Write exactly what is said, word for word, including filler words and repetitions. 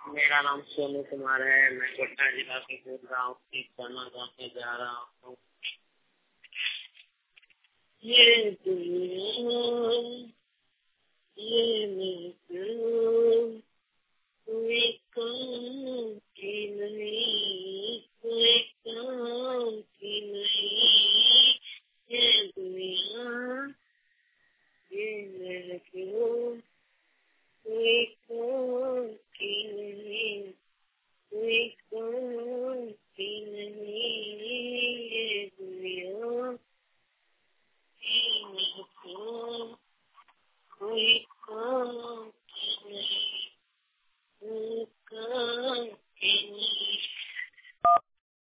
मेरा नाम सोनू कुमार है। मैं गोड्डा जिला के बोल रहा हूँ। गाना गाने जा रहा हूँ। ये दुनिया